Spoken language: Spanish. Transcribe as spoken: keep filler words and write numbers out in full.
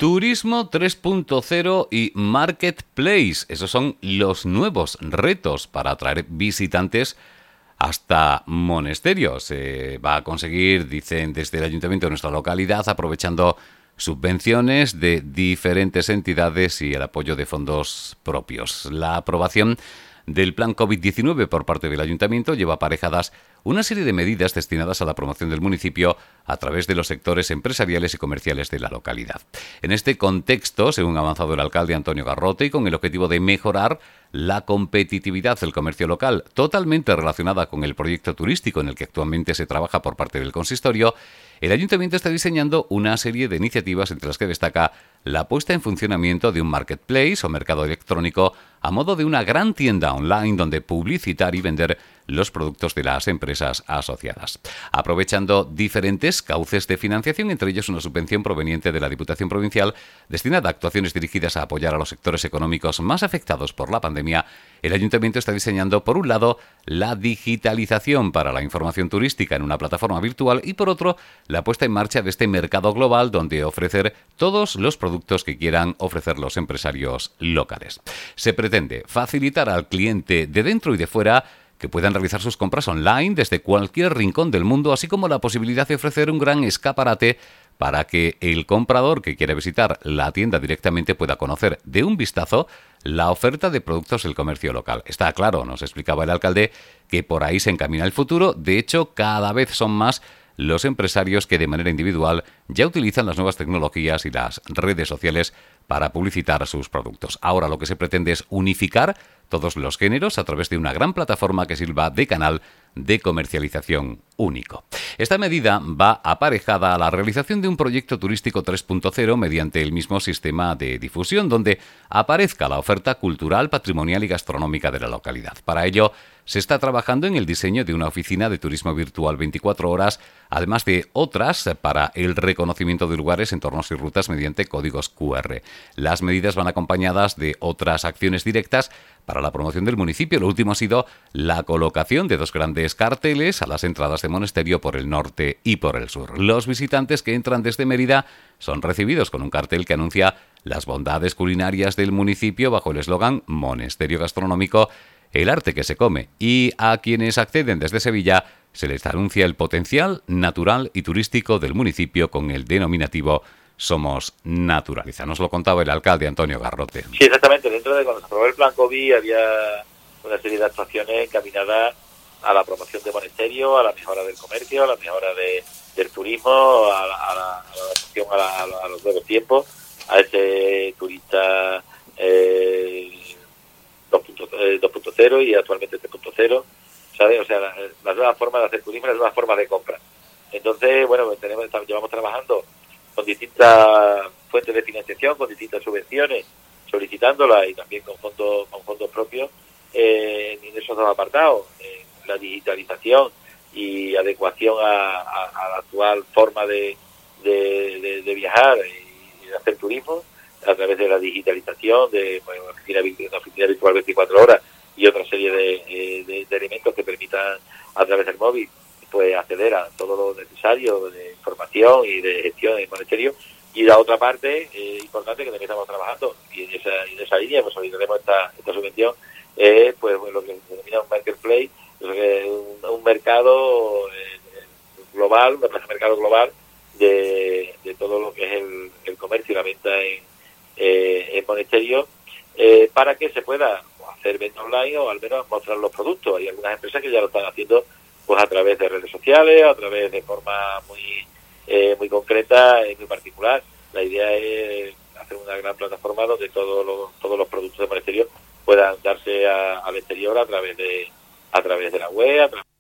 Turismo tres punto cero y Marketplace. Esos son los nuevos retos para atraer visitantes hasta Monesterio. Se va a conseguir, dicen desde el Ayuntamiento de nuestra localidad, aprovechando subvenciones de diferentes entidades y el apoyo de fondos propios. La aprobación del plan COVID diecinueve por parte del Ayuntamiento lleva aparejadas una serie de medidas destinadas a la promoción del municipio a través de los sectores empresariales y comerciales de la localidad. En este contexto, según ha avanzado el alcalde Antonio Garrote, y con el objetivo de mejorar la competitividad del comercio local, totalmente relacionada con el proyecto turístico en el que actualmente se trabaja por parte del consistorio, el Ayuntamiento está diseñando una serie de iniciativas entre las que destaca la puesta en funcionamiento de un marketplace o mercado electrónico a modo de una gran tienda online donde publicitar y vender los productos de las empresas asociadas, aprovechando diferentes cauces de financiación, entre ellos una subvención proveniente de la Diputación Provincial destinada a actuaciones dirigidas a apoyar a los sectores económicos más afectados por la pandemia. El Ayuntamiento está diseñando, por un lado, la digitalización para la información turística en una plataforma virtual y, por otro, la puesta en marcha de este mercado global donde ofrecer todos los productos que quieran ofrecer los empresarios locales. Se pretende facilitar al cliente de dentro y de fuera que puedan realizar sus compras online desde cualquier rincón del mundo, así como la posibilidad de ofrecer un gran escaparate para que el comprador que quiera visitar la tienda directamente pueda conocer de un vistazo la oferta de productos del comercio local. Está claro, nos explicaba el alcalde, que por ahí se encamina el futuro. De hecho, cada vez son más los empresarios que de manera individual ya utilizan las nuevas tecnologías y las redes sociales para publicitar sus productos. Ahora lo que se pretende es unificar todos los géneros a través de una gran plataforma que sirva de canal de comercialización único. Esta medida va aparejada a la realización de un proyecto turístico tres punto cero mediante el mismo sistema de difusión, donde aparezca la oferta cultural, patrimonial y gastronómica de la localidad. Para ello, se está trabajando en el diseño de una oficina de turismo virtual veinticuatro horas, además de otras para el reconocimiento de lugares, entornos y rutas mediante códigos cu erre. Las medidas van acompañadas de otras acciones directas para la promoción del municipio. Lo último ha sido la colocación de dos grandes carteles a las entradas de Monesterio por el norte y por el sur. Los visitantes que entran desde Mérida son recibidos con un cartel que anuncia las bondades culinarias del municipio bajo el eslogan Monesterio Gastronómico, el arte que se come, y a quienes acceden desde Sevilla se les anuncia el potencial natural y turístico del municipio con el denominativo Somos Naturaleza. Nos lo contaba el alcalde Antonio Garrote. Sí, exactamente. Dentro de cuando se aprobó el plan COVID había una serie de actuaciones encaminadas a la promoción de Monesterio, a la mejora del comercio, a la mejora de, del turismo, a la, a la, a la adaptación a, la, a, la, a los nuevos tiempos, a ese turista eh, dos punto cero y actualmente tres punto cero, ¿sabes? O sea, las la nuevas formas de hacer turismo, las nuevas formas de compra. Entonces, bueno, tenemos, llevamos trabajando con distintas fuentes de financiación, con distintas subvenciones, solicitándolas y también con fondos con fondos propios eh, en esos dos apartados, eh, la digitalización y adecuación a, a, a la actual forma de, de, de, de viajar y de hacer turismo a través de la digitalización, de pues, una, oficina, una oficina virtual veinticuatro horas y otra serie de, de, de elementos que permitan a través del móvil pues acceder a todo lo necesario de información y de gestión en Monesterio. Y la otra parte eh, importante que también estamos trabajando y en esa, en esa línea pues solicitaremos esta, esta subvención es eh, pues lo que se denomina un marketplace, un, un mercado eh, global, una plaza de mercado global de, de todo lo que es el, el comercio y la venta en, eh, en Monesterio, eh, para que se pueda hacer venta online o al menos mostrar los productos. Hay algunas empresas que ya lo están haciendo pues a través de redes sociales, a través de forma muy eh, muy concreta y muy particular. La idea es hacer una gran plataforma donde todos los todos los productos de Monesterio puedan darse a, al exterior a través de a través de la web, a través